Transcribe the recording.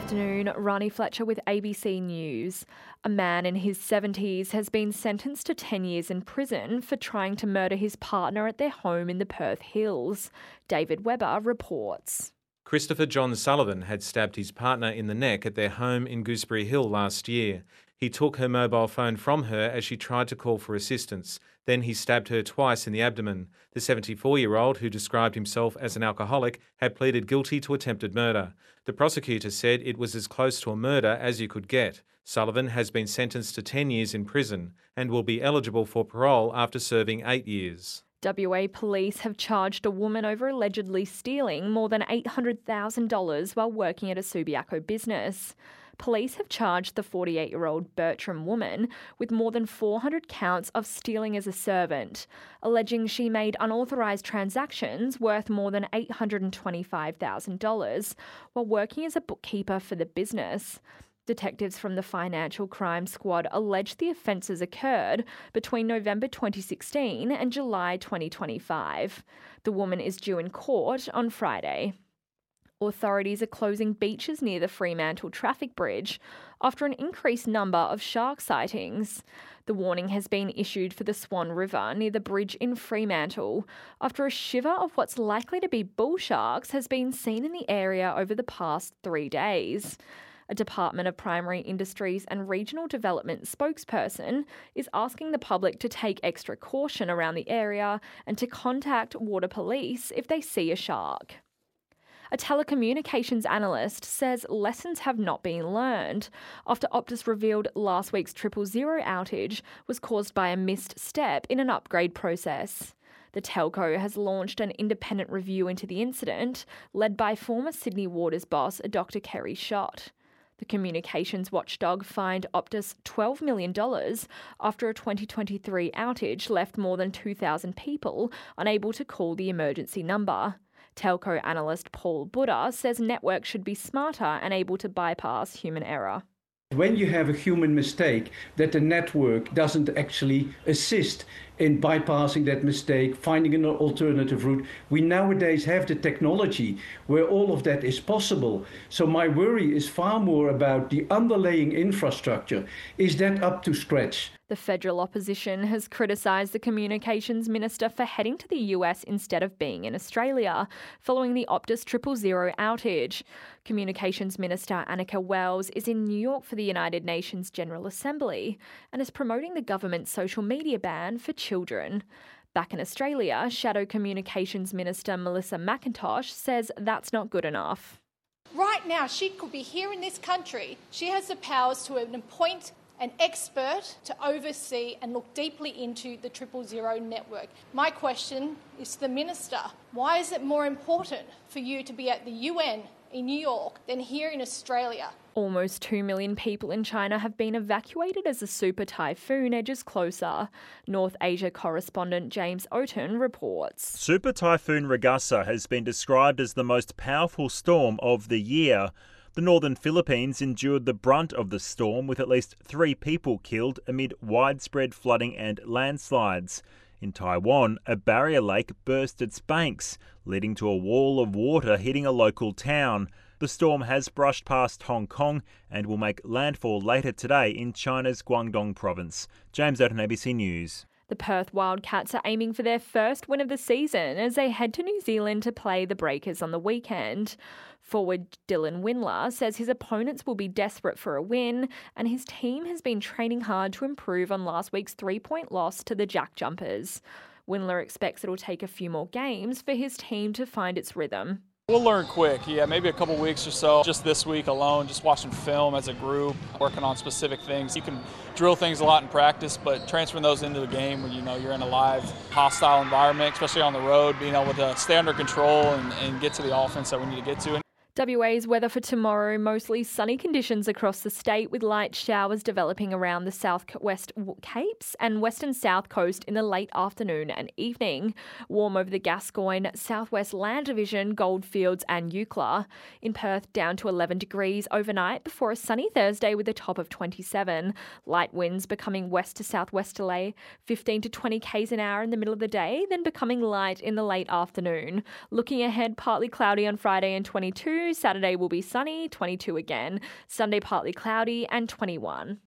afternoon, Ronnie Fletcher with ABC News. A man in his 70s has been sentenced to 10 years in prison for trying to murder his partner at their home in the Perth Hills. David Webber reports. Christopher John Sullivan had stabbed his partner in the neck at their home in Gooseberry Hill last year. He took her mobile phone from her as she tried to call for assistance. Then he stabbed her twice in the abdomen. The 74-year-old, who described himself as an alcoholic, had pleaded guilty to attempted murder. The prosecutor said it was as close to a murder as you could get. Sullivan has been sentenced to 10 years in prison and will be eligible for parole after serving 8 years. WA police have charged a woman over allegedly stealing more than $800,000 while working at a Subiaco business. Police have charged the 48-year-old Bertram woman with more than 400 counts of stealing as a servant, alleging she made unauthorised transactions worth more than $825,000 while working as a bookkeeper for the business. Detectives from the Financial Crime Squad allege the offences occurred between November 2016 and July 2025. The woman is due in court on Friday. Authorities are closing beaches near the Fremantle traffic bridge after an increased number of shark sightings. The warning has been issued for the Swan River near the bridge in Fremantle after a shiver of what's likely to be bull sharks has been seen in the area over the past 3 days. A Department of Primary Industries and Regional Development spokesperson is asking the public to take extra caution around the area and to contact water police if they see a shark. A telecommunications analyst says lessons have not been learned after Optus revealed last week's 000 outage was caused by a missed step in an upgrade process. The telco has launched an independent review into the incident, led by former Sydney Waters boss Dr. Kerry Schott. The communications watchdog fined Optus $12 million after a 2023 outage left more than 2,000 people unable to call the emergency number. Telco analyst Paul Buddha says networks should be smarter and able to bypass human error. When you have a human mistake, that the network doesn't actually assist in bypassing that mistake, finding an alternative route. We nowadays have the technology where all of that is possible. So my worry is far more about the underlying infrastructure. Is that up to scratch? The federal opposition has criticised the communications minister for heading to the US instead of being in Australia, following the Optus 000 outage. Communications Minister Annika Wells is in New York for the United Nations General Assembly and is promoting the government's social media ban for children. Back in Australia, Shadow Communications Minister Melissa McIntosh says that's not good enough. Right now, she could be here in this country. She has the powers to appoint an expert to oversee and look deeply into the 000 network. My question is to the Minister, why is it more important for you to be at the UN in New York than here in Australia? Almost 2 million people in China have been evacuated as a super typhoon edges closer. North Asia correspondent James Oaten reports. Super Typhoon Ragasa has been described as the most powerful storm of the year. The northern Philippines endured the brunt of the storm, with at least 3 people killed amid widespread flooding and landslides. In Taiwan, a barrier lake burst its banks, leading to a wall of water hitting a local town. The storm has brushed past Hong Kong and will make landfall later today in China's Guangdong province. James Oaten, ABC News. The Perth Wildcats are aiming for their first win of the season as they head to New Zealand to play the Breakers on the weekend. Forward Dylan Windler says his opponents will be desperate for a win and his team has been training hard to improve on last week's 3-point loss to the Jack Jumpers. Windler expects it'll take a few more games for his team to find its rhythm. We'll learn quick, maybe a couple weeks or so. Just this week alone, just watching film as a group, working on specific things. You can drill things a lot in practice, but transferring those into the game when you're in a live, hostile environment, especially on the road, being able to stay under control and get to the offense that we need to get to. WA's weather for tomorrow, mostly sunny conditions across the state with light showers developing around the southwest Capes and western south coast in the late afternoon and evening. Warm over the Gascoyne, southwest land division, Goldfields and Eucla. In Perth, down to 11 degrees overnight before a sunny Thursday with a top of 27. Light winds becoming west to southwesterly, 15 to 20 k's an hour in the middle of the day, then becoming light in the late afternoon. Looking ahead, partly cloudy on Friday and 22, 22. Saturday will be sunny, 22 again. Sunday partly cloudy and 21.